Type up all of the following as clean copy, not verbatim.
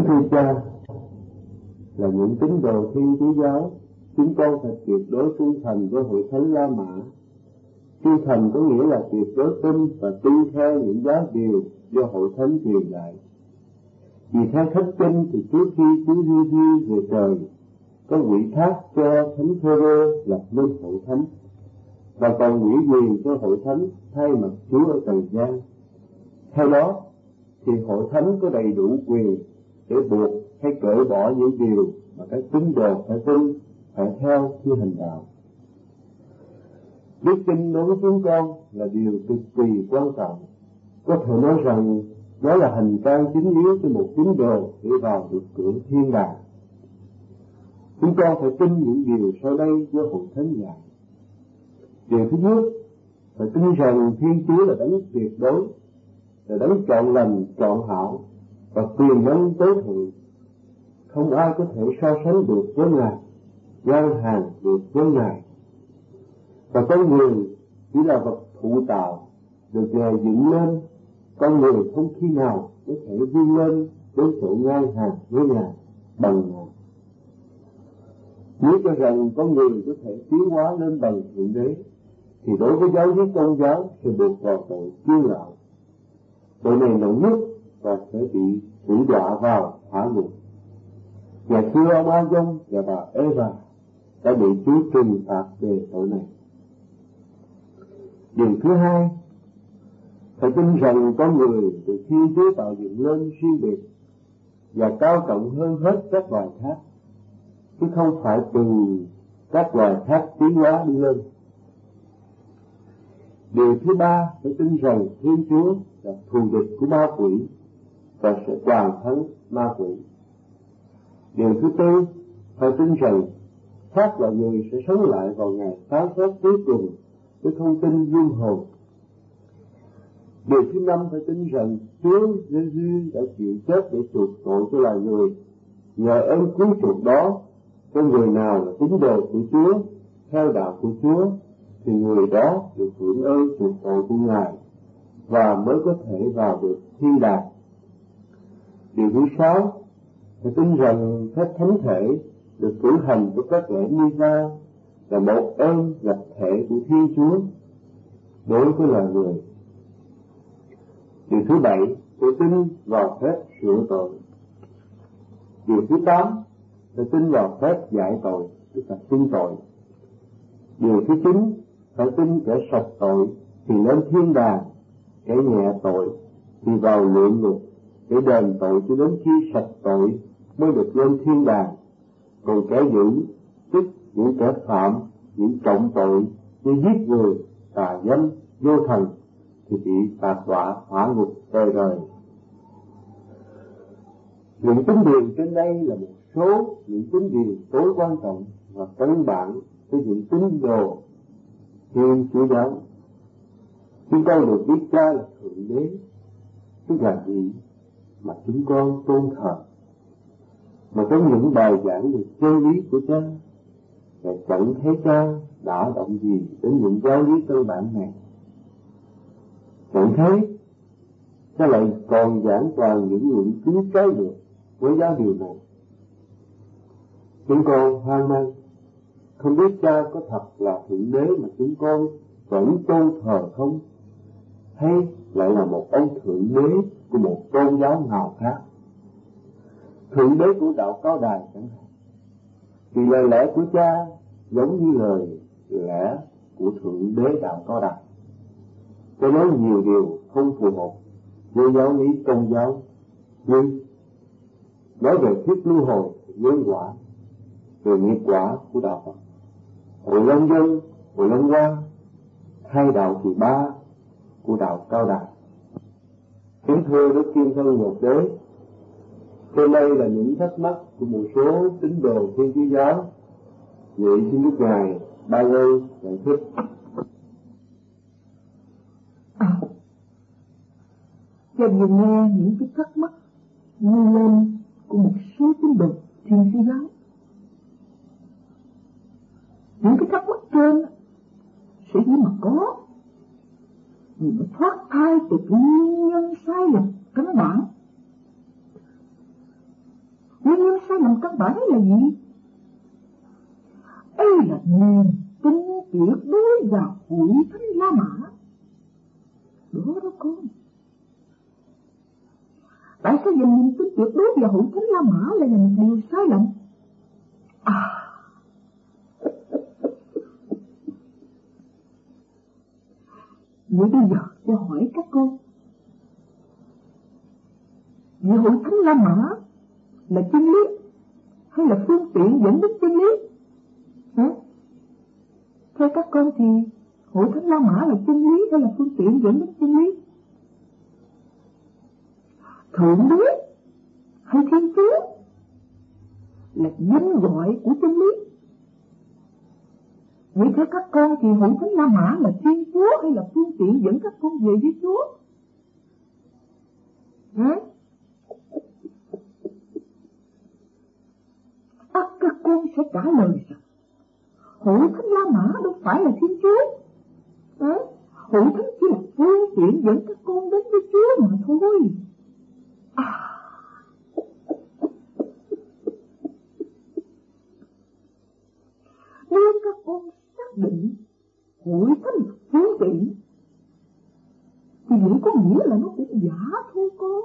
thưa cha, là những tín đồ Thiên Chúa giáo, chúng con phải tuyệt đối trung thành với Hội Thánh La Mã. Trung thành có nghĩa là tuyệt đối tin và tuân theo những giáo điều do Hội Thánh truyền lại. Vì theo Thánh Kinh thì trước khi Chúa Giêsu về trời, có ủy thác cho Thánh Phêrô lập nên Hội Thánh, và còn ủy quyền cho Hội Thánh thay mặt Chúa ở trần gian. Theo đó thì Hội Thánh có đầy đủ quyền để buộc hay cởi bỏ những điều mà các tín đồ phải tin, phải theo khi hành đạo. Đức tin đối với chúng con là điều cực kỳ quan trọng. Có thể nói rằng nó là hành trang chính yếu cho một tín đồ để vào được cửa thiên đàng. Chúng con phải tin những điều sau đây do Hội Thánh dạy. Điều thứ nhất, phải tin rằng Thiên Chúa là đấng tuyệt đối, là đấng chọn lành, chọn hảo và quyền năng tối thượng. Không ai có thể so sánh được với Ngài, ngang hàng được với Ngài. Và con người chỉ là vật thụ tạo, được Ngài dựng lên. Con người không khi nào có thể vươn lên đến chỗ ngang hàng với Ngài bằng Ngài. Nếu cho rằng con người có thể tiến hóa lên bằng Thượng Đế, thì đối với giáo lý Công giáo sẽ buộc vào tội kiêu ngạo. Tội này nặng nhất và sẽ bị hủy đọa vào hỏa ngục. Và xưa ông A-dông và bà Eva đã bị Chúa trừng phạt về tội này. Điều thứ hai, phải tin rằng con người được Thiên Chúa tạo dựng lên riêng biệt và cao trọng hơn hết các loài khác, chứ không phải từ các loài khác tiến hóa đi lên. Điều thứ ba, phải tin rằng Thiên Chúa là thù địch của ma quỷ và sẽ toàn thắng ma quỷ. Điều thứ tư, phải tin rằng xác loài người sẽ sống lại vào ngày phán xét cuối cùng với thông tin dung hồn. Điều thứ năm, phải tin rằng Chúa Giêsu đã chịu chết để chuộc tội cho loài người. Nhờ ơn cứu chuộc đó, cho người nào là tín đồ của Chúa, theo đạo của Chúa, thì người đó được hưởng ơn chuộc tội của Ngài và mới có thể vào được thiên đàng. Điều thứ sáu, phải tin rằng phép thánh thể được cử hành với các lễ Misa là một ơn lập thể của Thiên Chúa đối với loài người. Điều thứ bảy, phải tin vào phép sửa tội. Điều thứ tám, phải tin vào phép giải tội, tức là xưng tội. Điều thứ chín, phải tin kẻ sạch tội thì lên thiên đàng, kẻ nhẹ tội thì vào luyện ngục để đền tội cho đến khi sạch tội mới được lên thiên đàng. Còn kẻ dữ, tức những kẻ phạm những trọng tội như giết người, tà dâm, vô thần thì bị phạt đọa hỏa ngục đời đời. Những tín điều trên đây là một số những tín điều tối quan trọng và căn bản với những tín đồ Thiên Chúa giáo. Chúng con được biết Cha là Thượng Đế, tức là gì mà chúng con tôn thờ. Mà trong những bài giảng về chân lý của Cha, và chẳng thấy Cha đã động gì đến những giáo lý cơ bản này. Chẳng thấy Cha lại còn giảng toàn những luận cứ trái ngược với giáo điều này. Chúng con hoang mang, không biết Cha có thật là Thượng Đế mà chúng con vẫn tôn thờ không, hay lại là một ông Thượng Đế của một tôn giáo nào khác. Thượng Đế của đạo Cao Đài chẳng hạn, vì lời lẽ của Cha giống như lời lẽ của Thượng Đế đạo Cao Đài. Cho nói nhiều điều không phù hợp với giáo lý Công giáo, nhưng nói về thuyết luân hồi, nhân quả, về nghiệp quả của đạo Phật, Hội Long Dân, Hội Long Hoa, hai đạo kỳ ba của đạo Cao Đài. Kính thưa Đức Kim Thân Một Đế, trên đây là những thắc mắc của một số tín đồ Thiên Chúa giáo. Vậy xin Đức Ngài ban ơn giải thích. Cha vừa nghe những cái thắc mắc nêu lên của một số tín đồ Thiên Chúa giáo. Những cái thắc mắc trên sẽ chỉ mà có những thoát thai từ cái nguyên nhân sai lầm căn bản. căn bản là gì? Ấy là niềm tin tuyệt đối vào Hội Thánh La Mã. Đó con. Tại sao dành niềm tin tuyệt đối vào Hội Thánh La Mã là một điều sai lầm? Vậy bây giờ cho hỏi các con, vậy Hội Thánh La Mã là chân lý hay là phương tiện dẫn đến chân lý? Theo các con thì Hội Thánh La Mã là chân lý hay là phương tiện dẫn đến chân lý? Thượng đế hay Thiên Chúa là danh gọi của chân lý. Vậy theo các con thì Hội Thánh La Mã là Thiên Chúa hay là phương tiện dẫn các con về với Chúa? Các con sẽ trả lời rằng Hội Thánh La Mã đâu phải là Thiên Chúa. Hội Thánh chỉ là phương tiện dẫn các con đến với Chúa mà thôi. Nếu các con xác định Hội Thánh là phương tiện thì vậy có nghĩa là nó cũng giả thôi con.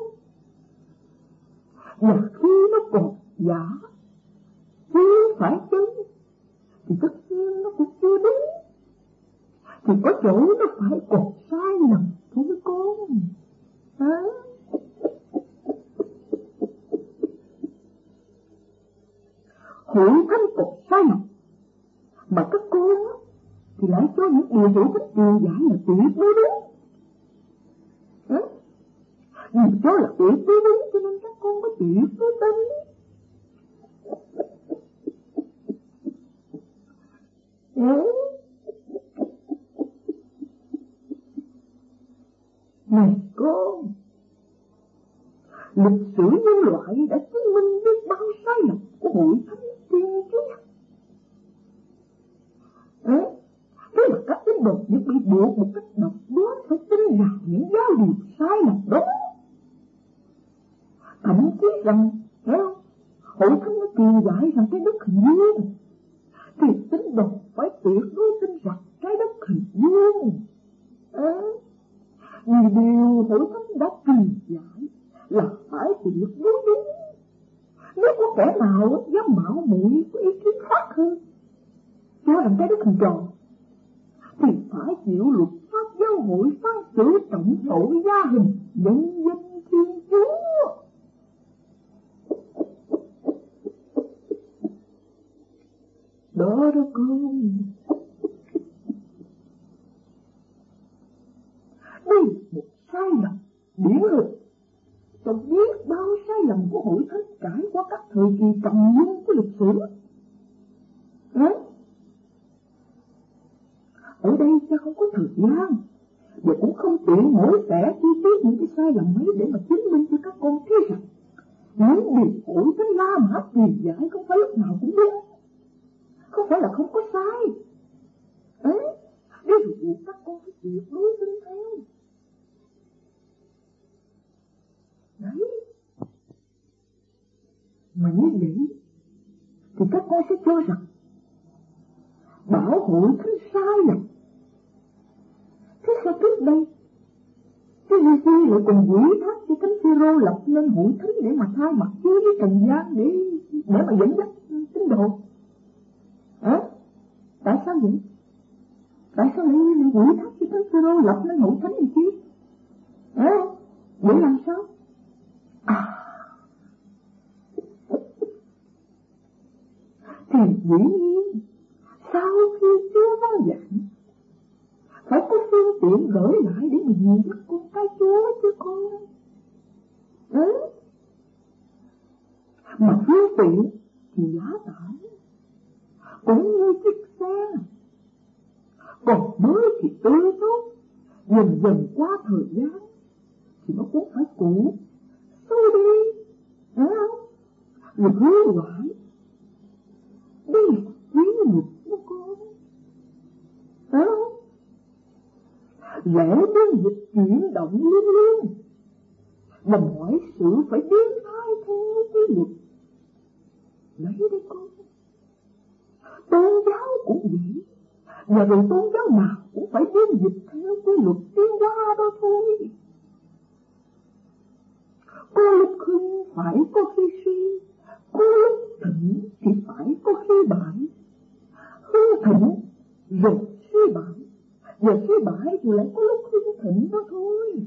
Và khi nó còn giả chứ phải chân thì tất nhiên nó cũng chưa đúng. Thì có chỗ nó phải còn sai lầm thôi con. Hội Thánh còn sai lầm mà các con thì lại cho những điều Hội Thánh truyền giải là tuyệt đối đúng. Vì cho là tuyệt đối đúng cho nên các con có tuyệt đối tin. Này con, lịch sử nhân loại đã chứng minh biết bao sai lầm của Hội Thánh Thiên Chúa. Thế là các tín đồ những bị buộc một cách độc đoán phải tin rằng những giáo điều sai lầm đó. Thậm chí rằng, thấy không, Hội Thánh nó truyền dạy rằng cái đất hình vuông, thì tín đồ phải tuyệt đối tin rằng cái đất hình vuông. Vì điều Hội Thánh đã truyền dạy là phải tuyệt đối đúng. Nếu có kẻ nào dám mạo muội có ý kiến khác hơn, cho rằng cái đất hình tròn, thì phải chịu luật pháp giáo hội phán xử trọng tội gia hình nhân danh Thiên Chúa. Đó con. Đây là một sai lầm điển hình trong biết bao sai lầm của Hội Thánh trải qua các thời kỳ trầm luân của lịch sử. Ở đây cha không có thời gian và cũng không tiện mổ xẻ chi tiết những cái sai lầm ấy để mà chứng minh cho các con thấy rằng những điều Hội Thánh La Mã truyền giải không phải lúc nào cũng đúng, không phải là không có sai. Ví dụ các con phải tuyệt đối tin theo. Đấy. Mà như vậy thì các con sẽ cho rằng bảo Hội Thánh sai lầm. Thế sao trước đây cái Giê-xu lại còn quỷ thác cho Thánh Phêrô lập nên Hội Thánh để mà thay mặt Chúa với trần gian để mà dẫn dắt tín đồ? Tại sao vậy? Tại sao lại quỷ thác cho Thánh Phêrô lập nên Hội Thánh này chứ? Để làm sao? Thì dĩ nhiên sau khi Chúa văn giảng phải có phương tiện gửi lại để mình nhìn dắt con cái Chúa chứ con. Mà phương tiện thì giá tải cũng như chiếc xe, còn mới thì tươi tốt, dần dần qua thời gian thì nó cũng phải cũ, xấu đi, phải không? Rồi hư hoại. Đây là quý luật của con, phải không? Lẽ đến dịch chuyển động liên liên, mà mọi sự phải biến thay theo quy luật. lấy đấy con. Tôn giáo cũng vậy, và rồi tôn giáo nào cũng phải biến dịch theo quy luật tiến hóa đó thôi. Có lúc hưng phải có khi suy, có lúc thịnh thì phải có khi bại. Hưng thịnh rồi suy bại, và suy bại thì lại có lúc hưng thịnh đó thôi.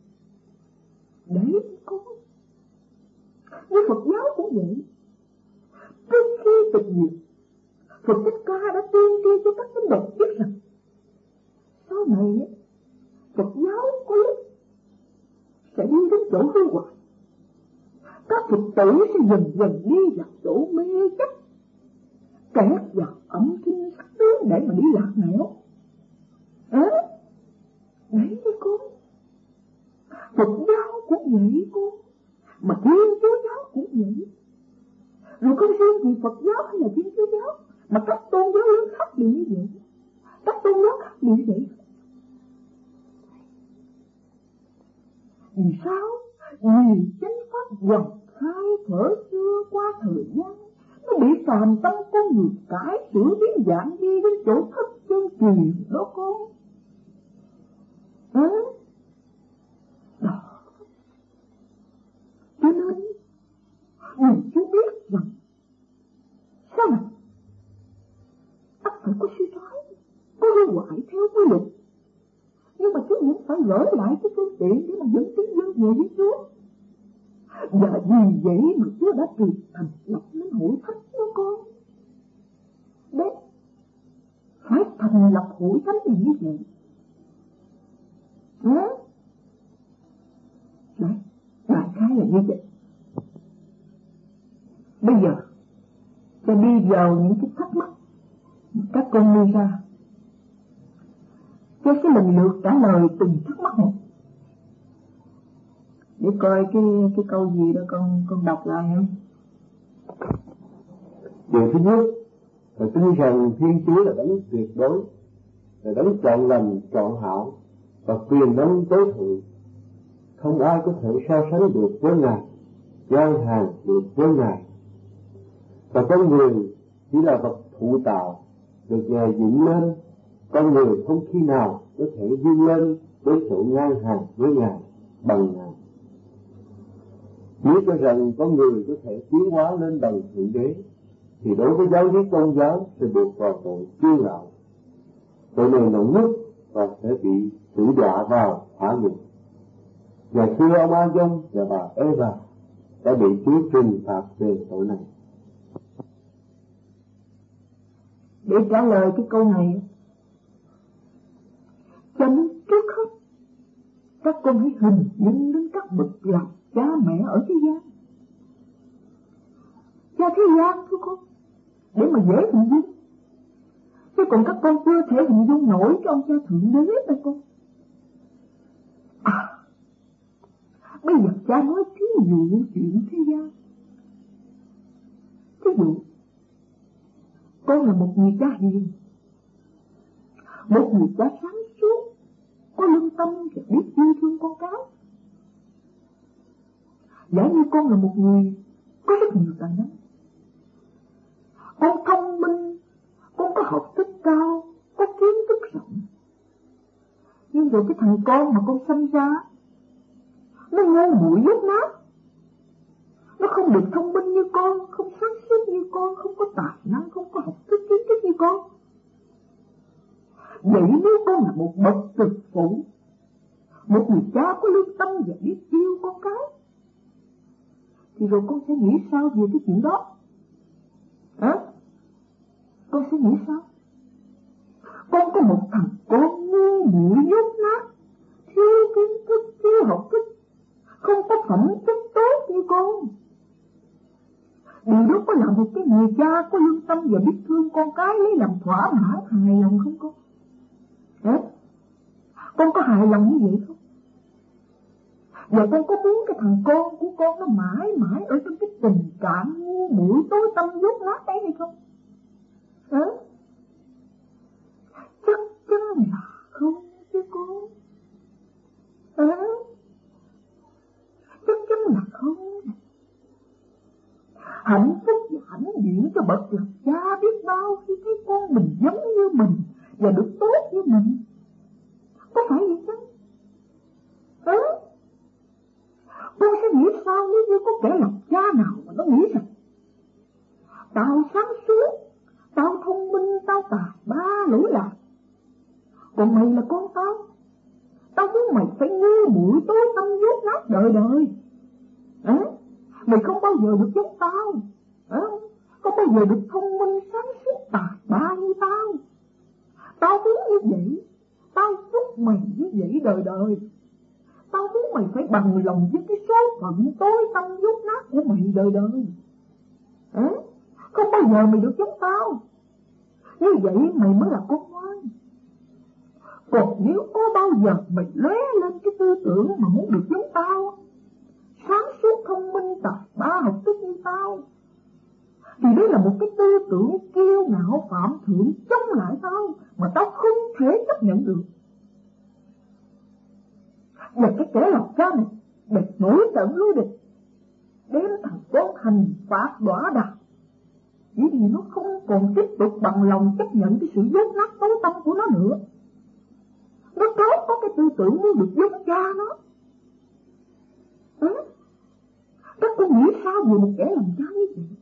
Đấy con. Như Phật giáo cũng vậy. Trước khi tịch diệt, Phật Thích Ca đã tiên tri cho các tín đồ biết rằng sau này Phật giáo có lúc sẽ đi đến chỗ hư hoại. Các Phật tử sẽ dần dần đi vào chỗ mê chấp, kẹt vào ẩm kinh sắc tướng để mà đi lạc nẻo. Đấy đấy con. Phật giáo cũng vậy con, mà Thiên Chúa giáo cũng vậy. Rồi không riêng gì Phật giáo hay là Thiên Chúa giáo, mà các tôn giáo lớn khác đều như vậy. Các tôn giáo khác đều như vậy. Vì sao? Vì chánh pháp dòng khai phở xưa qua thời gian, nó bị phàm tâm con người cải sửa biến dạng đi đến chỗ thấp chân truyền đó con. Đó. Cho nên mình chú biết rằng sao này ắt phải có suy thoái, có hư hoại theo quy luật, nhưng mà chúng vẫn phải gỡ lại cái phương tiện để mà dẫn tín dân về với Chúa. Và vì vậy mà Chúa đã truyền thành lập nên hội thánh đó con. Đấy, phải thành lập hội thánh thì như vậy. Đấy, đại khái là như vậy. Bây giờ sẽ đi vào những cái thắc mắc các con đưa ra, cho cái lần lượt trả lời từng thắc mắc một. Để coi cái câu gì đó con đọc lại không? Điều thứ nhất là tin rằng Thiên Chúa là đấng tuyệt đối, là đấng chọn lành chọn hảo và quyền năng tối thượng. Không ai có thể so sánh được với Ngài, ngang hàng được với Ngài. Và con người chỉ là vật thụ tạo, được Ngài dựng lên. Con người không khi nào có thể vươn lên với sự ngang hàng với Ngài, bằng Ngài. Nếu cho rằng con người có thể tiến hóa lên bằng Thượng Đế, thì đối với giáo lý tôn giáo sẽ buộc vào tội kiêu ngạo. Tội này nặng nhất và sẽ bị xử đọa vào hỏa ngục. Và xưa ông A-dông và bà Eva đã bị Chúa trừng phạt về tội này. Để trả lời cái câu này, cho nên trước hết các con hãy hình dung đến các bậc làm cha mẹ ở thế gian. Cha thế gian thôi con, để mà dễ hình dung. Chứ còn các con chưa thể hình dung nổi cho ông cha Thượng Đế đây con. Bây giờ cha nói thí dụ chuyện thế gian. Thí dụ, con là một người cha hiền, một người cha sáng suốt, có lương tâm và biết yêu thương con cái. Giả như con là một người có rất nhiều tài năng, con thông minh, con có học thức cao, có kiến thức rộng, nhưng rồi cái thằng con mà con sinh ra nó ngu muội dốt nát, nó không được thông minh như con, không sáng suốt như con, không có tài năng, không có học thức kiến thức như con. Vậy nếu con là một bậc từ phụ, một người cha có lương tâm và biết yêu con cái, thì rồi con sẽ nghĩ sao về cái chuyện đó? Con sẽ nghĩ sao? Con có một thằng con ngu muội dốt nát, thiếu kiến thức, thiếu học thức, không có phẩm chất tốt như con. Điều đó có là một cái người cha có lương tâm và biết thương con cái lấy làm thỏa mãn hài lòng không con? Con có hài lòng như vậy không? Và con có muốn cái thằng con của con nó mãi mãi ở trong cái tình trạng ngu muội tối tâm dốt nát ấy hay không? Chắc chắn là không chứ con. Chắc chắn là không. Hạnh phúc và hãnh diện cho bậc làm cha biết bao khi thấy con mình giống như mình và được tốt như mình. Có phải vậy chăng? Con sẽ nghĩ sao nếu như có kẻ làm cha nào mà nó nghĩ rằng tao sáng suốt, tao thông minh, tao tài ba lỗi lạc, còn mày là con tao muốn mày phải ngu muội tối tâm dốt nát đời đời. Mày không bao giờ được giống tao, không bao giờ được thông minh sáng suốt tài ba như tao. Tao muốn như vậy, tao chúc mày như vậy đời đời. Tao muốn mày phải bằng lòng với cái số phận tối tâm dốt nát của mày đời đời. Không bao giờ mày được giống tao. Như vậy mày mới là con ngoan. Còn nếu có bao giờ mày lóe lên cái tư tưởng mà muốn được giống tao, sáng suốt thông minh tài ba học thức như tao, thì đấy là một cái tư tưởng kiêu ngạo phạm thượng chống lại tao mà tao không thể chấp nhận được. Và cái kẻ làm cha này để nổi trận lối địch, đem thằng con hành phạt đọa đạp, chỉ vì nó không còn tiếp tục bằng lòng chấp nhận cái sự dốt nát tối tâm của nó nữa. Nó có cái tư tưởng muốn được giống cha nó. Các con nghĩ sao về một kẻ làm cha như vậy?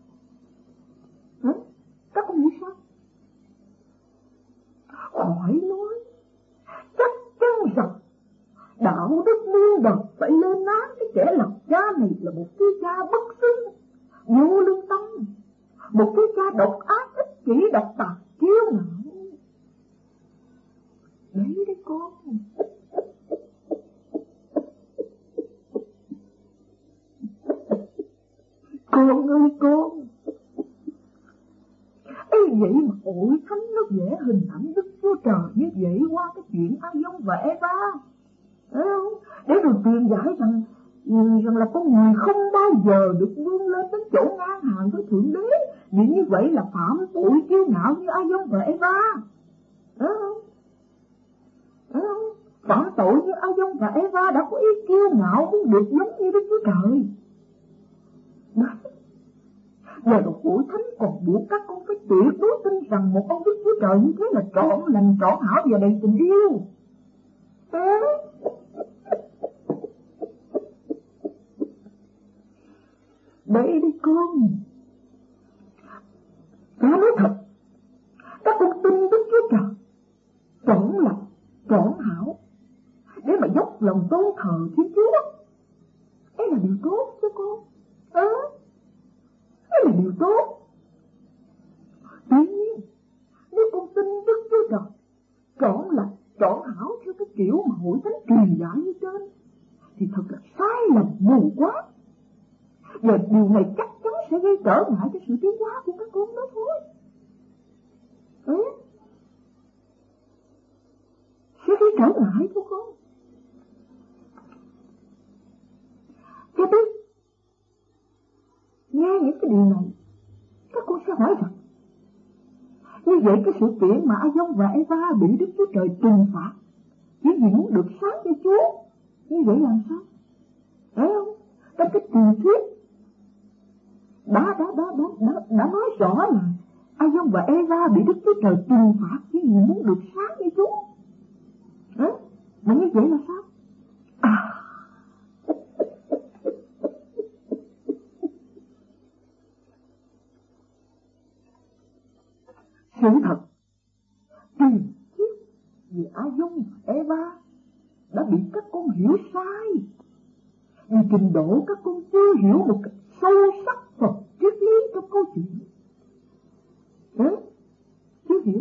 Các con nghĩ sao? Khỏi nói, chắc chắn rằng đạo đức muôn đời phải lên án cái kẻ làm cha này là một cái cha bất xứng, vô lương tâm, một cái cha độc ác, ích kỷ, độc tài, kiêu ngạo. Đấy đấy con. Con ơi con. Ấy vậy mà hội thánh nó vẽ hình ảnh Đức Chúa Trời như vậy qua cái chuyện A-dông và Eva, phải không? Để rồi truyền giải rằng là con người không bao giờ được vươn lên đến chỗ ngang hàng với Thượng Đế, vì như vậy là phạm tội kiêu ngạo như A-dông và Eva, phải không? Phạm tội như A-dông và Eva đã có ý kiêu ngạo muốn được giống như Đức Chúa Trời. Đó. Và rồi hội thánh còn buộc các con phải tuyệt đối tin rằng một ông Đức Chúa Trời như thế là trọn lành, trọn hảo và đầy tình yêu. Đây đi con. Nó nói thật, các con tin Đức Chúa Trời trọn lành, trọn hảo, để mà dốc lòng tôn thờ Thiên Chúa. Đấy là điều tốt chứ con. Đấy là điều tốt. Tuy nhiên, nếu con tin Đức Chúa Trời trọn lành, trọn hảo theo cái kiểu mà hội thánh truyền dạy như trên, thì thật là sai lầm mù quá. Và điều này chắc chắn sẽ gây trở ngại cho sự tiến hóa của các con đó thôi. Sẽ gây trở ngại thôi con. Cho biết, nghe những cái điều này, các con sẽ hỏi rằng, như vậy cái sự kiện mà A-dông và Eva bị Đức Chúa Trời trừng phạt chỉ vì muốn được sáng cho Chúa, như vậy làm sao? Phải không? Trong cái truyền thuyết đã nói rõ là A-dông và Eva bị Đức Chúa Trời trừng phạt chỉ vì muốn được sáng như Chúa. Mà như vậy là sao? Sự thật, truyền thuyết về A-dông và Eva đã bị các con hiểu sai, vì trình độ các con chưa hiểu một cách sâu sắc Phật triết lý trong câu chuyện. Chưa hiểu.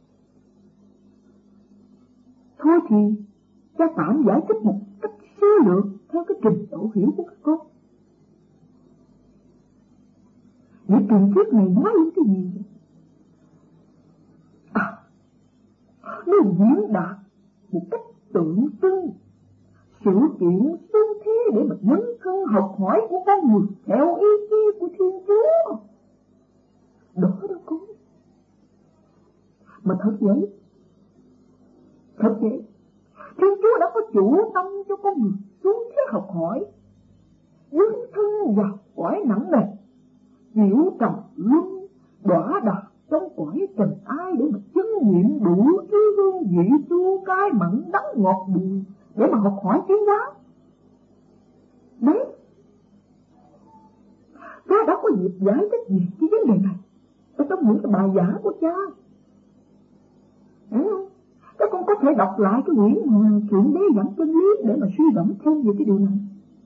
Thôi thì cha tạm giải thích một cách sơ lược theo cái trình độ hiểu của các con. Những truyền thuyết này nói những cái gì? Nó diễn đạt một cách tượng trưng sự kiện xu thế để mà dấn thân học hỏi của con người theo ý chí của Thiên Chúa. Đó đâu con. Mà thật vậy. Thiên Chúa đã có chủ tâm cho con người xuống thế học hỏi, dấn thân vào cõi nặng nề, chịu trầm luân đọa đà trong cõi trần ai để mà chứng nghiệm đủ thứ hương vị chua cay mặn đắng ngọt bùi để mà học hỏi tiến hóa. Đấy, cha đã có dịp giải thích về cái vấn đề này ở trong những cái bài giảng của cha. Thấy không? Các con có thể đọc lại cái quyển Thượng Đế giảng chân lý để mà suy gẫm thêm về cái điều này.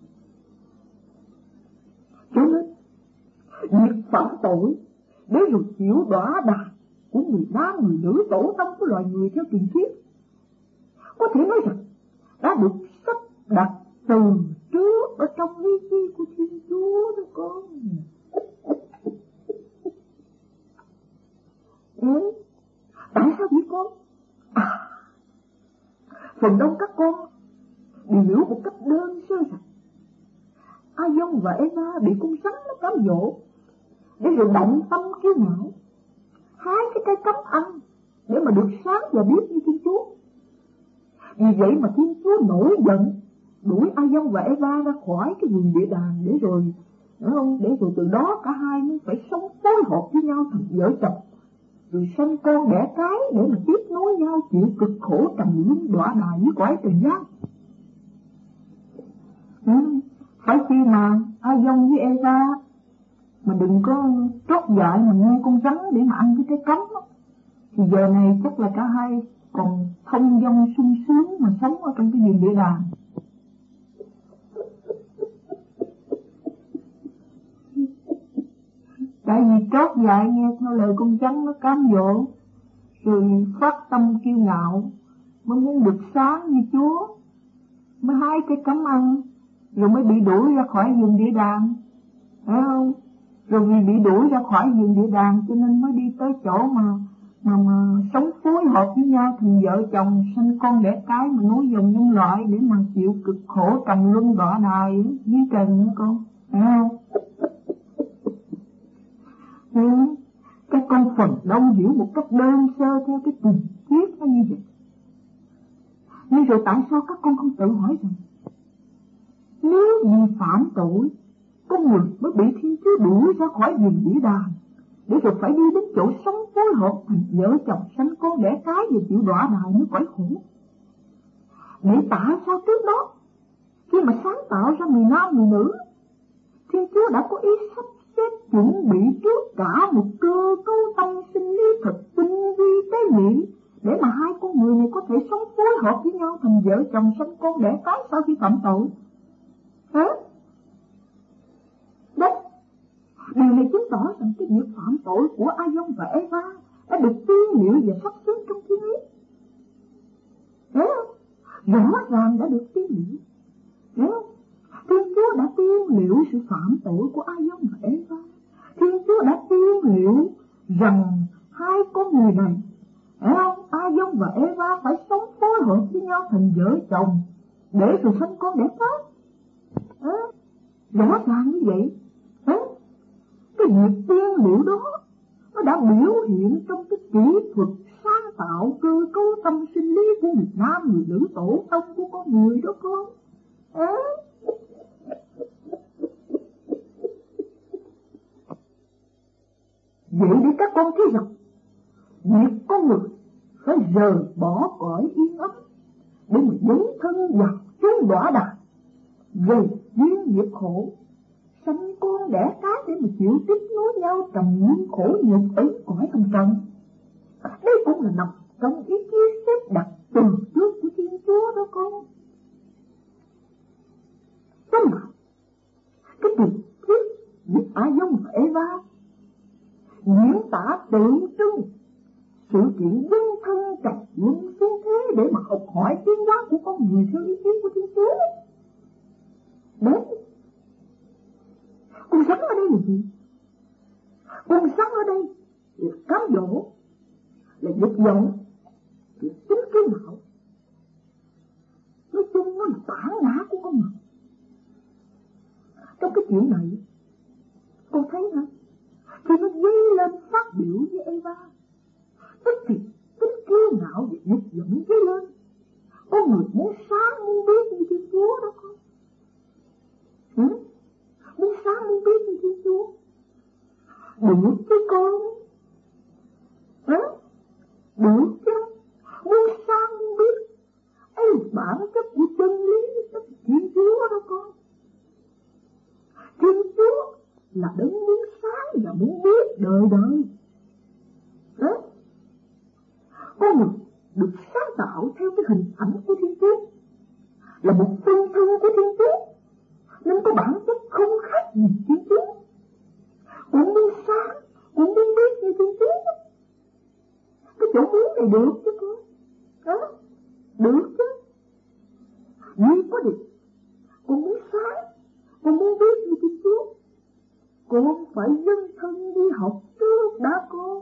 Cho nên việc phạm tội để rồi chịu đọa đà của người nam người nữ tổ tông của loài người theo truyền thuyết có thể nói rằng đã được sắp đặt từ trước ở trong lý trí của Thiên Chúa đó con. Tại sao vậy con? Phần đông các con đều hiểu một cách đơn sơ rằng A-dông và Eva bị con rắn nó cám dỗ để rồi động tâm kiêu ngạo hái cái cây cấm ăn để mà được sáng và biết như Thiên Chúa. Vì vậy mà Thiên Chúa nổi giận đuổi A-dông và Eva ra khỏi cái vườn địa đàng để rồi, đúng không? Để rồi từ đó cả hai mới phải sống phối hợp với nhau thành vợ chồng, rồi sinh con đẻ cái để mà tiếp nối nhau chịu cực khổ trầm luân đọa đài với cõi trần gian. Phải khi mà A-dông với Eva mà đừng có trót dại mà nghe con rắn để mà ăn cái cấm đó, thì giờ này chắc là cả hai còn thông dong sung sướng mà sống ở trong cái vườn địa đàng. Tại vì trót dại nghe theo lời con rắn nó cám dỗ, rồi phát tâm kiêu ngạo, mới muốn được sáng như Chúa, mới hái cái cấm ăn, rồi mới bị đuổi ra khỏi vườn địa đàng, phải không? Rồi vì bị đuổi ra khỏi vườn địa đàng cho nên mới đi tới chỗ mà sống phối hợp với nhau thành vợ chồng, sinh con đẻ cái mà nối dòng nhân loại để mà chịu cực khổ trầm luân đọa đài dưới trần nữa con, phải không? Các con phần đông hiểu một cách đơn sơ theo cái tình tiết nó như vậy. Nhưng rồi tại sao các con không tự hỏi rằng nếu vì phạm tội con người mới bị Thiên Chúa đuổi ra khỏi vườn địa đàng để rồi phải đi đến chỗ sống phối hợp thành vợ chồng sanh con đẻ cái và chịu đọa đài mới cõi khổ? Để tại sao trước đó khi mà sáng tạo ra người nam người nữ, Thiên Chúa đã có ý sắp xếp chuẩn bị trước cả một cơ cấu tâm sinh lý thật tinh vi tế nhị để mà hai con người này có thể sống phối hợp với nhau thành vợ chồng sanh con đẻ cái sau khi phạm tội. Hả? Đấy, điều này chứng tỏ rằng cái việc phạm tội của A-dông và Eva đã được tiên liệu và sắp xếp trong thiên lý. Thấy không? Rõ ràng đã được tiên liệu. Thấy không? Thiên Chúa đã tiên liệu sự phạm tội của A-dông và Eva. Thiên Chúa đã tiên liệu rằng hai con người này, thấy không? A-dông và Eva phải sống phối hợp với nhau thành vợ chồng để rồi sinh con đẻ cái. Rõ ràng như vậy. Cái việc tiên liệu đó nó đã biểu hiện trong cái kỹ thuật sáng tạo cơ cấu tâm sinh lý của người nam người nữ tổ tông của con người đó con. Vậy để các con thấy rằng việc con người phải rời bỏ cõi yên ấm để mà dấn thân vào chốn đọa đài, rồi duyên nghiệp khổ, sanh con đẻ cái để mà chịu tiếp nối nhau trầm luân khổ nhục ở cõi thành trần. Đây cũng là nằm trong ý chí xếp đặt từ trước của Thiên Chúa đó con. Thế mà cái truyền thuyết việc A-dông và Eva diễn tả tượng trưng sự kiện dấn thân trầm luân xuống thế để mà học hỏi tiến hóa của con người theo ý chí của Thiên Chúa. Đấy, con rắn ở đây là gì? Con rắn ở đây là cám dỗ, là dục vọng, là tính kiêu ngạo. Nói chung nó là bản ngã của con người. Trong cái chuyện này, con thấy hả? Khi nó dấy lên phát biểu với Eva, tức thì tính kiêu ngạo và dục vọng dấy lên. Con người muốn sáng muốn biết như Thiên Chúa đó con. Muốn sáng muốn biết như Thiên Chúa. Được chứ con. Được chứ. Muốn sang muốn biết. Ấy bản chất của chân lý của Thiên Chúa đó con. Thiên Chúa là đấng muốn sáng và muốn biết đời đời. Con người được sáng tạo theo cái hình ảnh của Thiên Chúa, là một phân thân của Thiên Chúa, nên có bản chất không khác gì Thiên Chúa. Cũng muốn sáng, cũng muốn biết như Thiên Chúa. Cái chỗ muốn này được chứ con. Được chứ. Duy có điều con muốn sáng, con muốn biết như Thiên Chúa, con phải dấn thân đi học trước đã con.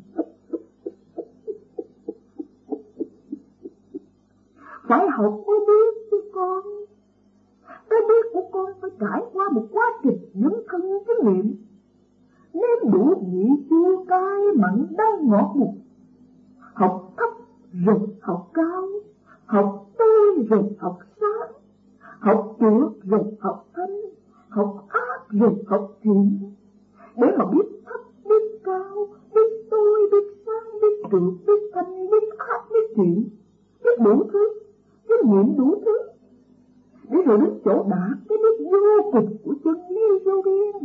Phải học mới biết chứ con. Cái biết của con phải trải qua một quá trình dấn thân chứng nghiệm, nếm đủ vị chua cay mặn đắng ngọt ngùi. Học thấp rồi học cao, học tươi rồi học sáng, học trượt rồi học thanh, học ác rồi học thiện. Để mà biết thấp, biết cao, biết tươi, biết sáng, biết trượt, biết thanh, biết ác, biết thiện, biết đủ thứ, kinh nghiệm đủ thứ, để rồi đến chỗ đạt cái biết vô cùng của chân lý vô biên.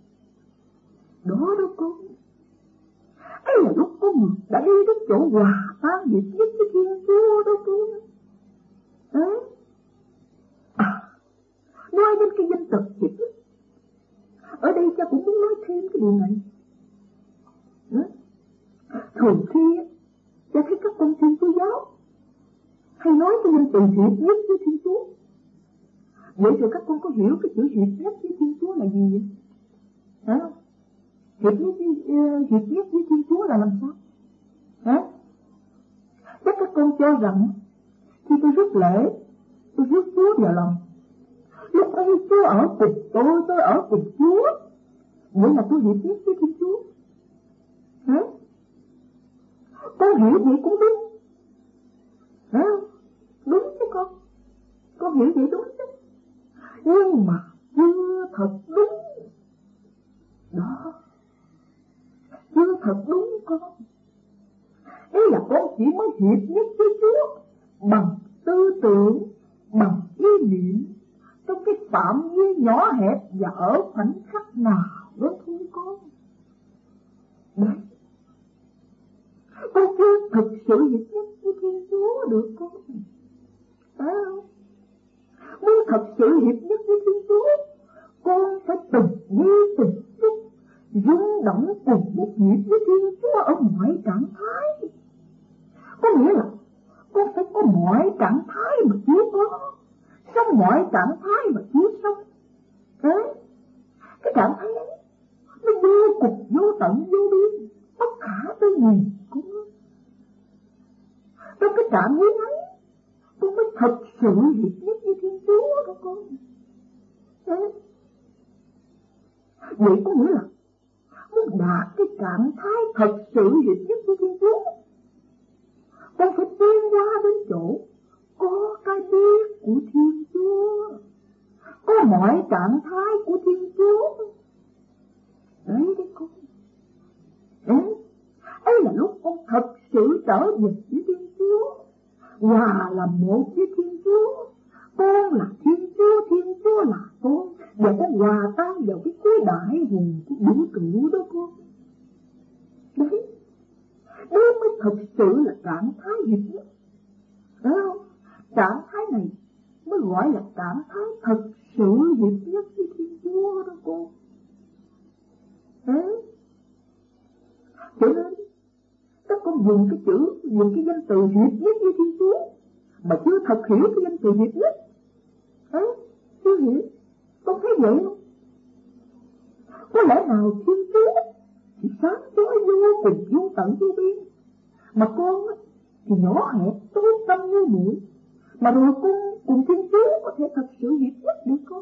Đó đó con. Ấy là lúc con người đã đi đến chỗ hòa tan biệt nhất với Thiên Chúa đó con. Nói đến cái danh tật hiệp nhất, ở đây cha cũng muốn nói thêm cái điều này. Thường khi cha thấy các con Thiên Chúa giáo hay nói cái danh từ hiệp nhất với Thiên Chúa. Vậy rồi các con có hiểu cái chữ hiệp nhất với Thiên Chúa là gì vậy? Hả? Hiệp nhất với Thiên Chúa là làm sao? Hả? Chắc các con cho rằng khi tôi rước lễ, tôi rước Chúa vào lòng. Lúc ấy Chúa ở cùng tôi ở cùng Chúa. Vậy là tôi hiệp nhất với Thiên Chúa. Hả? Con hiểu vậy cũng đúng. Hả? Đúng chứ con. Con hiểu vậy đúng chứ. Nhưng mà chưa thật đúng. Đó. Chưa thật đúng con. Ý là con chỉ mới hiệp nhất với Chúa bằng tư tưởng, bằng ý niệm, trong cái phạm vi nhỏ hẹp và ở khoảnh khắc nào đó thôi con. Đấy. Con chưa thực sự hiệp nhất với Thiên Chúa được con. Phải không? Muốn thật sự hiệp nhất với Thiên Chúa, con phải từng giây từng phút rung động cùng một nhịp với Thiên Chúa ở mọi trạng thái. Có nghĩa là con phải có mọi trạng thái mà Chúa có, trong mọi trạng thái mà Chúa sống. Đấy. Cái trạng thái ấy nó vô cùng vô tận vô biên, bất khả tư nghị con. Trong cái trạng giới ấy con mới thật sự hiệp nhất với Thiên Chúa đó con. Đấy. Vậy có nghĩa là muốn đạt cái trạng thái thật sự hiệp nhất với Thiên Chúa, con phải tiến qua đến chỗ có cái biết của Thiên Chúa, có mọi trạng thái của Thiên Chúa. Đấy đấy con. Đấy. Ấy là lúc con thật sự trở về với Thiên Chúa, hòa là một với Thiên Chúa. Con là Thiên Chúa, Thiên Chúa là con, và con hòa tan vào cái khối đại hùng của vũ trụ đó con. Đấy. Đấy mới thật sự là trạng thái hiệp nhất. Đấy không? Trạng thái này mới gọi là trạng thái thật sự hiệp nhất với Thiên Chúa đó con. Đấy. Cho nên các con dùng cái danh từ hiệp nhất với Thiên Chúa mà chưa thật hiểu cái danh từ hiệp nhất. Đấy. Chưa hiểu. Con thấy vậy không? Có lẽ nào Thiên Chúa thì sáng chói vô cùng vô tận vô biên, mà con thì nhỏ hẹp tối tăm như mũi, mà rồi con cùng Thiên Chúa có thể thật sự hiệp nhất được con.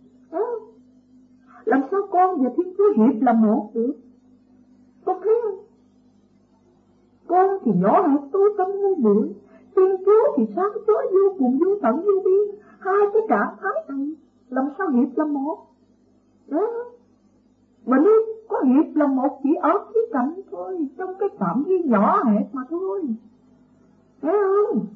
Làm sao con và Thiên Chúa hiệp là một được? Con thấy không? Con thì nhỏ hẹp tối tăm như mũi, Thiên Chúa thì sáng chói vô cùng vô tận vô biên. Hai cái trạng thái này làm sao hiệp là một? Đó. Mà nếu có hiệp là là một chỉ ở khía cạnh thôi, trong cái phạm vi nhỏ hẹp mà thôi. Thấy không?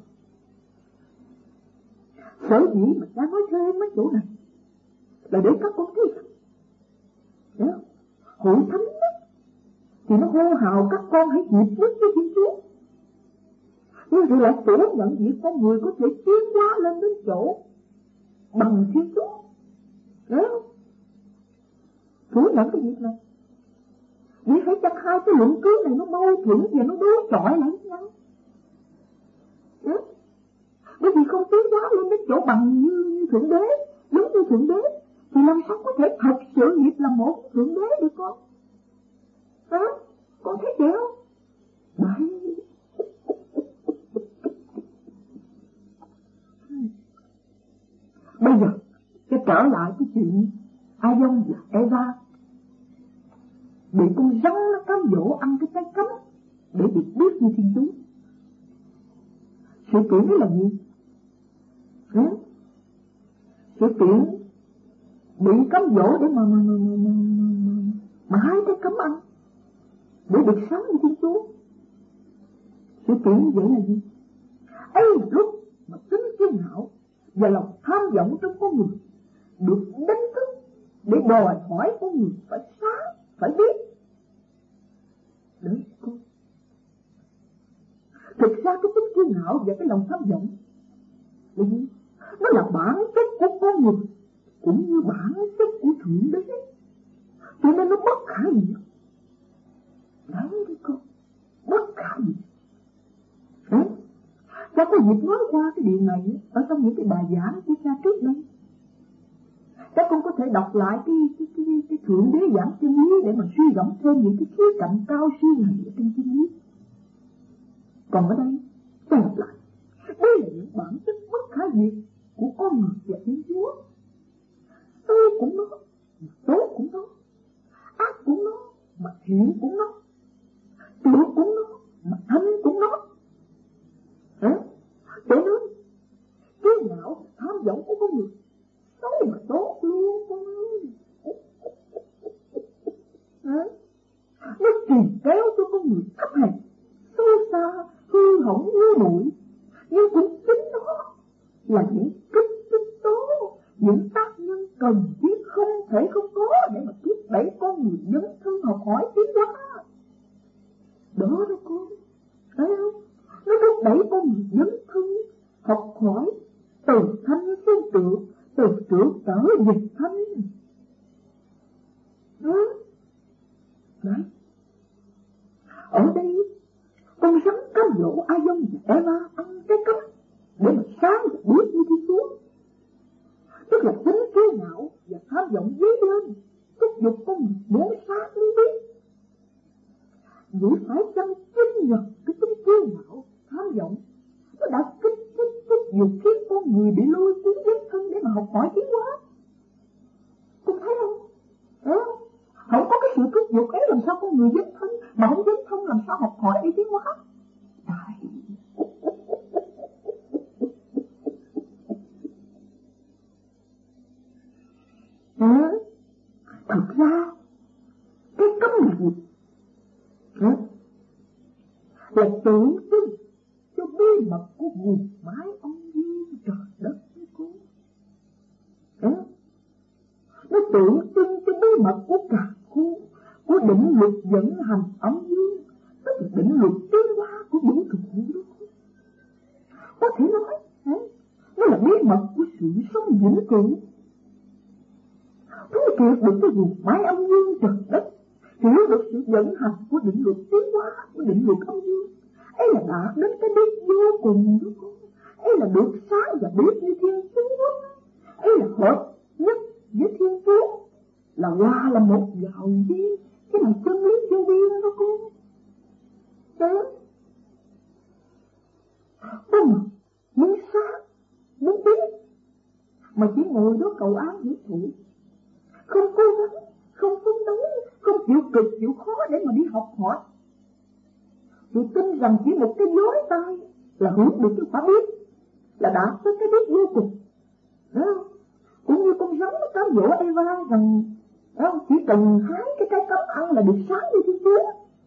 Sở dĩ mà ta nói thêm mấy chỗ này là để các con thấy. Thấy không? Hội thánh đó thì nó hô hào các con hãy hiệp nhất với Thiên Chúa, nhưng rồi lại phủ nhận việc con người có thể tiến hóa lên đến chỗ bằng Thiên Chúa. Thấy không? Phủ nhận cái việc này. Vì hãy chắc hai cái luận cứ này nó mâu thuẫn và nó đối chọi lại với nhau. Bởi vì không tiến hóa lên đến chỗ bằng như Thượng Đế, giống như Thượng Đế, thì làm sao có thể thật sự nghiệp là một Thượng Đế được con? Hả? Con thấy vậy không? Đấy. Bây giờ sẽ trở lại cái chuyện A-dông và Eva. Bị con rắn nó cám dỗ ăn cái trái cấm để được biết như Thiên Chúa. Sự kiện đó là gì? Sự kiện bị cám dỗ để mà hái trái cấm ăn để được sáng như Thiên Chúa. Sự kiện như vậy là gì? Ấy là lúc mà tính kiêu ngạo và lòng tham vọng trong con người được đánh thức để đòi hỏi con người phải sáng, phải biết. Đấy con. Thực ra cái tính kiêu ngạo và cái lòng tham vọng là gì? Nó là bản chất của con người cũng như bản chất của Thượng Đế, cho nên nó bất khả diệt. Đấy đi con, bất khả diệt. Đấy. Cha có dịp nói qua cái điều này ở trong những cái bài giảng của cha trước đây. Các con có thể đọc lại cái Thượng Đế giảng chân lý để mà suy gẫm thêm những cái khía cạnh cao siêu này ở trong chân lý. Còn ở đây, ta đọc lại. Đây là những bản chất bất khả diệt của con người và Thiên Chúa. Tốt cũng nó, tốt cũng nó, ác cũng nó, mà thiện cũng nó, tốt cũng nó, mà thanh cũng nó. Hả? Để nói, kiêu ngạo, tham vọng của con người, xấu mà tốt luôn con ơi. Hả? Nó truyền kéo cho con người thấp hèn, xấu xa, hư hỏng ngu muội, nhưng cũng chính nó là những kích thích tố, những tác nhân cần thiết không thể không có để mà thúc đẩy con người dấn thân học hỏi tiến hóa. Đó đó con, thấy không? Nó thúc đẩy con người dấn thân học hỏi từ thanh xuống trượt, từ trượt trở về thanh. Đấy. Ở đây con rắn cám dỗ A-dông và Eva ăn cái cấm để mà sáng và biết như Thiên Chúa. Tức là tính kiêu ngạo và tham vọng dấy lên, thúc giục con người muốn sáng muốn biết. Vậy phải chăng chính nhờ cái tính kiêu ngạo, tham vọng nó đã kích thích thúc giục khiến con người bị lôi cuốn dấn thân để mà học hỏi tiến hóa? Con thấy không? Không có cái sự thúc giục ấy làm sao con người dấn thân, mà không dấn thân làm sao học hỏi để tiến hóa? Đấy. Thực ra cái cấm là gì? Là tượng trưng cho bí mật của nguồn mái âm dương trời đất với cô. Nó tượng trưng cho bí mật của càn khôn, của định luật vận hành âm dương, tức là định luật tiến hóa của vũ trụ đó. Có thể nói nó là bí mật của sự sống vĩnh cửu. Thú triệt được cái vùng mái âm dương trời đất, hiểu được sự vận hành của định luật tiến hóa, của định luật âm dương, ấy là đạt đến cái biết vô cùng đó con. Ấy là được sáng và biết như Thiên Chúa, ấy là hợp nhất với Thiên Chúa, là hòa là một vào với cái này chân lý vô biên đó con. Đó. Con muốn sáng, muốn biết, mà chỉ ngồi đó cầu an vũ trụ, không cố gắng, không phấn đấu, không chịu cực chịu khó để mà đi học hỏi. Tôi tin rằng chỉ một cái dối tay là hưởng được cái quả biết, là đạt tới cái biết vô cùng. Đó. Cũng như con rắn nó cám dỗ Eva rằng Không, chỉ cần hái cái trái cấm ăn là được sáng như Thiên Chúa.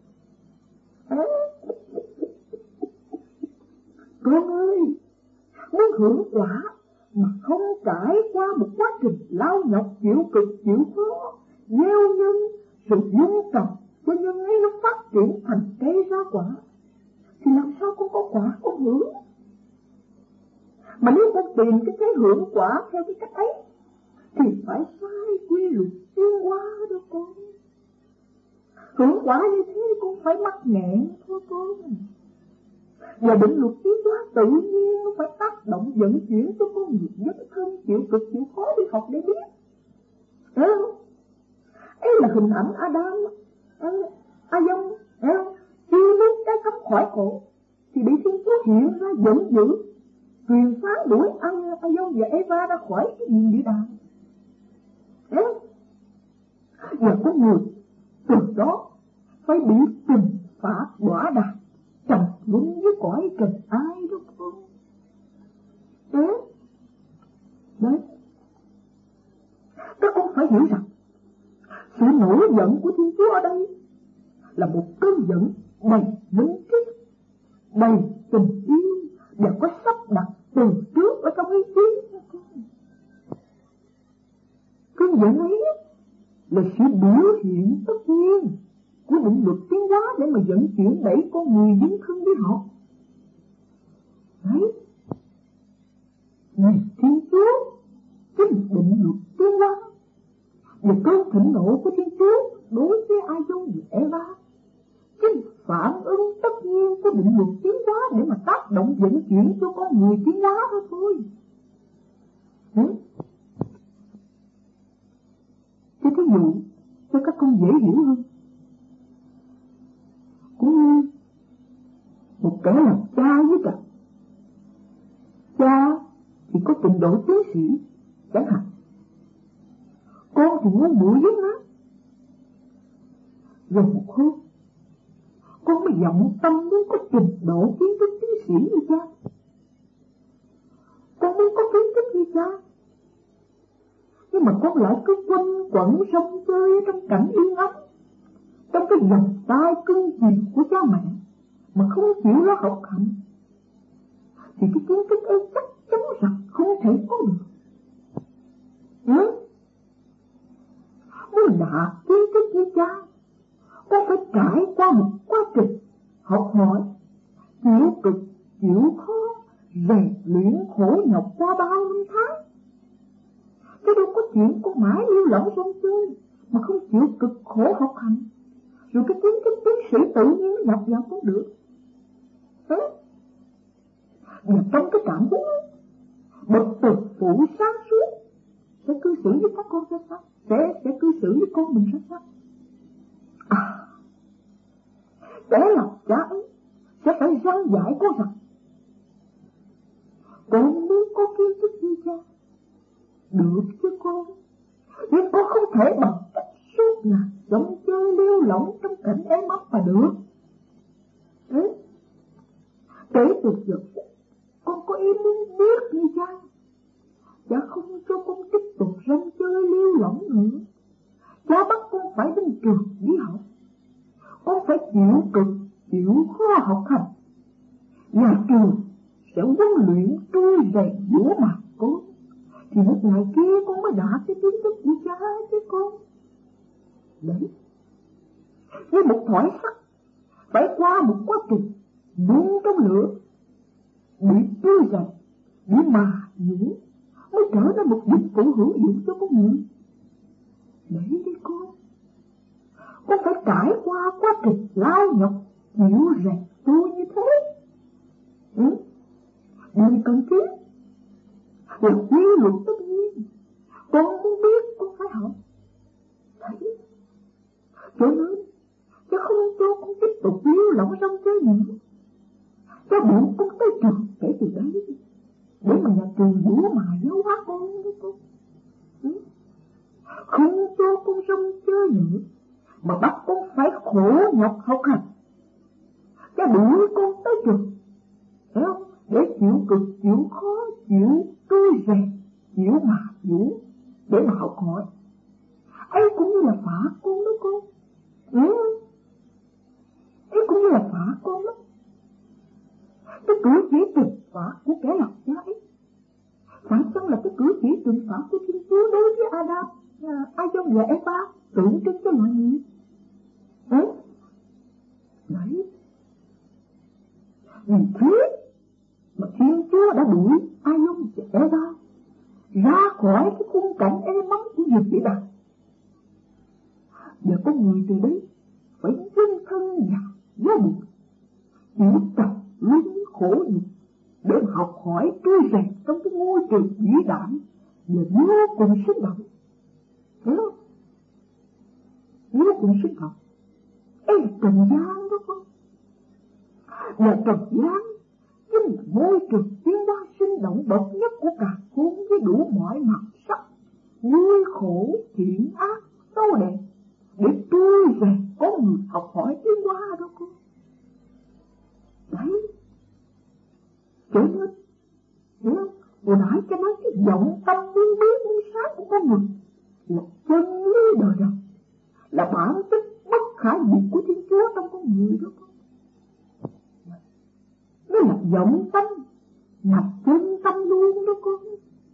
Con ơi, muốn hưởng quả mà không trải qua một quá trình lao nhọc chịu cực chịu khó, gieo nhân rồi dung trồng cho nhân ấy nó phát triển thành cây ra quả, thì làm sao con có quả con hưởng? Mà nếu con tìm cái hưởng quả theo cái cách ấy thì phải sai quy luật tiến hóa đó con. Hưởng quả như thế thì con phải mắc nghẹn thôi con. Và định luật tiến hóa tự nhiên nó phải tác động dẫn chuyển cho con người nhất thân chịu cực chịu khó đi học để biết. Thấy không? Ấy là hình ảnh Adam, A-dông, chưa lấy cái khắp khỏi khổ thì bị Thiên Chúa hiện ra giận dữ, truyền phán đuổi A-dông và Eva ra khỏi cái diện địa đàng. Thấy không? Và có người từ đó phải bị trừng phạt đọa đày, trầm luân với cõi trần ai đó con. Đấy, các con phải hiểu rằng sự nổi giận của Thiên Chúa ở đây là một cơn giận đầy minh triết, đầy tình yêu và có sắp đặt từ trước ở trong ý chí. Cơn giận ấy là sự biểu hiện tất nhiên của định luật tiến hóa để mà dẫn chuyển đẩy con người dính thân với họ. Đấy, này Thiên Chúa chính định luật tiến hóa, và cơn thịnh nộ của Thiên Chúa đối với A-dông và Eva chính phản ứng tất nhiên của định luật tiến hóa để mà tác động dẫn chuyển cho con người tiến hóa đó thôi. Chứ thí dụ cho các con dễ hiểu hơn, cũng như một kẻ làm cha với cả cha thì có trình độ tiến sĩ chẳng hạn, con thì muốn bụi với nó. Rồi một hôm con mới vọng tâm muốn có trình độ kiến thức tiến sĩ như cha, con muốn có kiến thức như cha, nhưng mà con lại cứ quanh quẩn sông chơi trong cảnh yên ấm, trong cái vòng tay cưng chiều của cha mẹ mà không chịu lo học hành, thì cái kiến thức ấy chắc chắn rằng không thể có được. Muốn đạt kiến thức như cha, con phải trải qua một quá trình học hỏi, chịu cực chịu khó, rèn luyện khổ nhọc qua bao năm tháng. Chứ đâu có chuyện con mãi yêu lỏng sông chơi mà không chịu cực khổ học hành, rồi cái kiến thức tiến sĩ tự nhiên nó nhập vào cũng được. Và trong cái cảm hứng ấy, bậc từ phụ sáng suốt sẽ cư xử với các con ra sao? Sẽ cư xử với con mình ra sao? Kẻ làm cha ấy sẽ phải răn giải con rằng con muốn có kiến thức như cha được chứ con, nhưng con không thể bằng cách suốt ngày sống chơi lêu lỏng trong cảnh êm ấm mà được. Kể từ giờ con có ý muốn biết như cha, cha không cho con tiếp tục rong chơi lêu lỏng nữa. Cha bắt con phải đến trường đi học, con phải chịu cực chịu khó học hành. Nhà trường sẽ huấn luyện trui rèn dũa mặt con, thì một ngày kia con mới đạt cái kiến thức của cha chứ con. Đấy, như một thỏi sắt phải qua một quá trình nung trong lửa, bị trui rèn, bị mà nhũ mới trở nên một dụng cụ hữu dụng cho con người. Đấy đi con phải trải qua quá trình lao nhọc chịu rèn tôi như thế. Điều cần thiết là quy luật tất nhiên, con muốn biết con phải học. Thấy, cho nên chứ không cho con tiếp tục liêu lỏng trong chơi nữa. Cho buộc con tới trường kể từ đấy, để mà nhà trường vũ mà giáo hóa con đó con. Không cho con rong chơi nữa, mà bắt con phải khổ nhọc học hành. Cho đuổi con tới trường, hiểu không? Để chịu cực, chịu khó, chịu trui rèn, chịu mà vũ, để mà học hỏi. Ấy cũng như là phạt con đó con. Hiểu không? Ấy cũng như là phạt con đó. Cái cử chỉ trừng phạt của kẻ làm cha ấy phải chăng là cái cử chỉ trừng phạt của Thiên Chúa đối với Adam, Adam và Eva, tượng trưng cho mọi người? Đấy. Vì thế mà Thiên Chúa đã đuổi Adam và Eva ra khỏi cái khung cảnh êm ấm của việc vĩ đại. Và con người từ đấy phải dấn thân vào giá buộc, chịu tập luân khổ nhục để học hỏi trôi rèn trong cái môi trường vĩ đại và vô cùng sinh động. Hiểu không? Vô cùng sinh động. Ê là trần gian đó con. Và trần gian chính là môi trường tiến hóa sinh động bậc nhất của cả khôn với đủ mọi màu sắc, vui khổ, thiện ác, tốt đẹp, để trôi rèn con người học hỏi tiến hóa đó con. Đấy. Cho nên, hiểu không? Hồi nãy cho nói cái vọng tâm muốn biết muốn sáng của con người là chân lý đời đời, là bản chất bất khả diệt của Thiên Chúa trong con người đó con. Nó là vọng tâm, là chân tâm luôn đó con.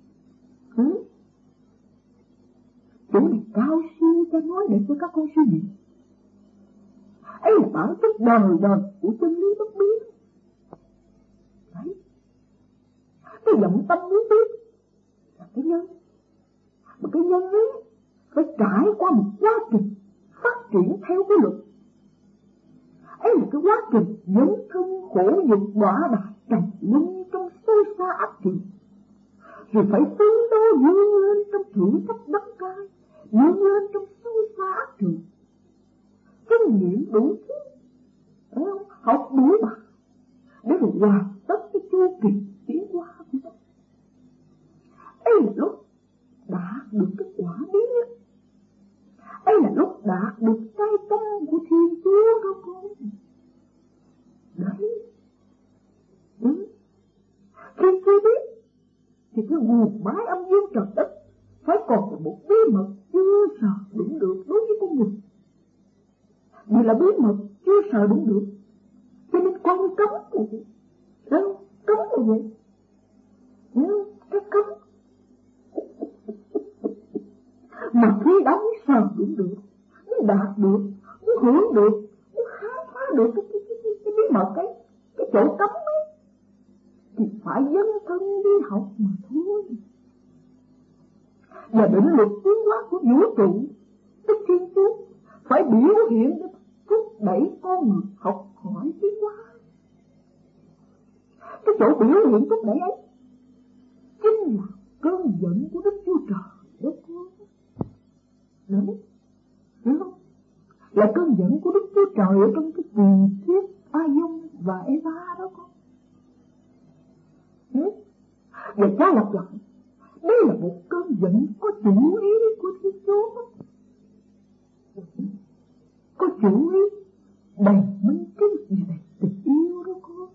Chỗ này cao siêu cho nói để cho các con suy nghĩ. Ấy là bản chất đời đời của chân lý bất biến. Đấy. Cái vọng tâm muốn biết là cái nhân. Mà cái nhân ấy phải trải qua một quá trình phát triển theo cái luật. Ấy là cái quá trình dấn thân khổ nhục đọa bại trầm luân trong sâu xa ác trường. Rồi phải phấn đấu vươn lên trong thử thách đắng cay, vươn lên trong sâu xa ác trường. Kinh nghiệm đủ thứ, học đủ bài để rồi hoàn tất cái chu kỳ tiến hóa của nó. Ấy là lúc đạt được cái quả bí nhất. Ấy là lúc đạt được cái tâm của Thiên Chúa đó con. Đấy. Thiên Chúa biết thì cái nguồn mái âm dương trời đất phải còn là một bí mật chưa sờ đụng được đối với con người. Vì là bí mật chưa sờ đụng được, cho nên con cấm là gì? Đấy không? Cấm là gì? Hiểu không? Cái cấm. Mà khi đó mới sờ đụng được, mới đạt được, mới hưởng được, mới khám phá được cái bí mật ấy, cái chỗ cấm ấy, thì phải dấn thân đi học mà thôi. Và định luật tiến hóa của vũ trụ, tức Thiên Chúa, phải biểu hiện để thúc đẩy con người học hỏi tiến hóa. Cái chỗ biểu hiện thúc đẩy ấy chính là cơn giận của Đức Chúa Trời đó con. Đấy, hiểu không? Là cơn giận của Đức Chúa Trời ở trong cái truyền thuyết Adam và Eva đó con. Và cha lặp lại, đây là một cơn giận có chủ ý của Thiên Chúa đó. Có chủ ý đầy minh triết và đầy tình yêu đó con.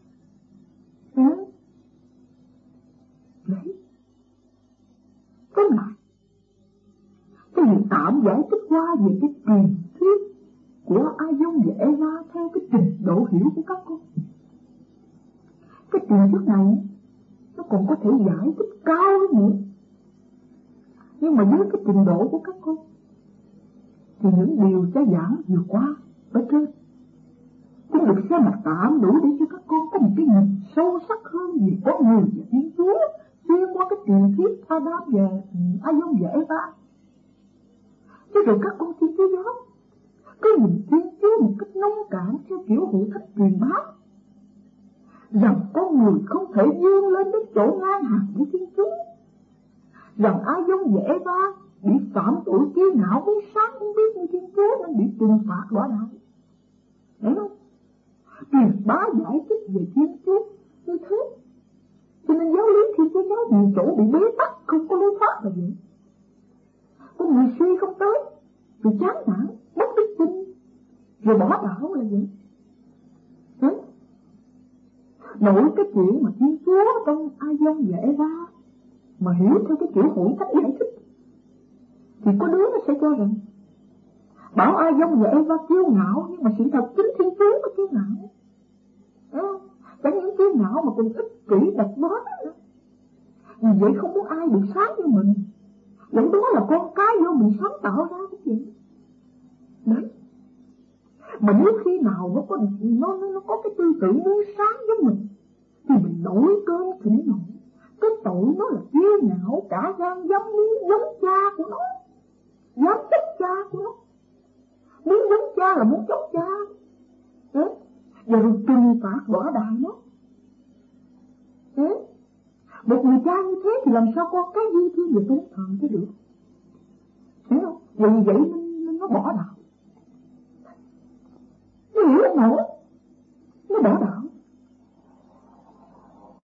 Đấy. Tóm lại, cái việc tạm giải thích qua về cái truyền thuyết của Adam và Eva theo cái trình độ hiểu của các con. Cái truyền thuyết này nó còn có thể giải thích cao hơn nữa. Nhưng mà với cái trình độ của các con thì những điều cha giảng vừa qua ở trên cũng được xem là tạm đủ để cho các con có một cái nhìn sâu sắc hơn về con người và Thiên Chúa xuyên qua cái truyền thuyết Adam và Eva. Chứ rồi các con Thiên Chúa giáo cứ nhìn Thiên Chúa một cách nông cạn theo kiểu hữu thách truyền bá rằng con người không thể vươn lên đến chỗ ngang hàng với Thiên Chúa, rằng Adam và Eva bị phạm tội kiêu ngạo muốn sáng muốn biết như Thiên Chúa nên bị trừng phạt đọa đạo. Hiểu không? Truyền bá giải thích về Thiên Chúa như thế, cho nên giáo lý Thiên Chúa giáo nhiều chỗ bị bế tắc, không có lối thoát là vậy. Con người suy không tới, rồi chán nản, mất đức tin, rồi bỏ đạo là vậy. Nổi cái chuyện mà Thiên Chúa trong Adam và Eva mà hiểu theo cái kiểu hội thánh giải thích thì có đứa nó sẽ cho rằng Bảo ai giống vậy và kiêu ngạo, nhưng mà sự thật chính thiên phú mà kiêu ngạo. Chẳng những kiêu ngạo mà còn ích kỷ độc đoán nữa. Vì vậy không muốn ai được sáng như mình. Vậy đó là con cái do mình sáng tạo ra cái gì. Đấy. Mà nếu khi nào nó có cái tư tưởng muốn sáng với mình, thì mình nổi cơn thịnh nộ. Cái tội nó là kiêu ngạo, cả gan dám muốn giống cha của nó, dám chống cha của nó. Muốn giống cha là muốn chống cha. Và rồi trừng phạt bỏ đài nó. Một người cha như thế thì làm sao có cái yêu thương về tôn thờ chứ được. Hiểu không? Vì vậy nên nó bỏ đạo. Nó hiểu không nổi, nó bỏ đạo.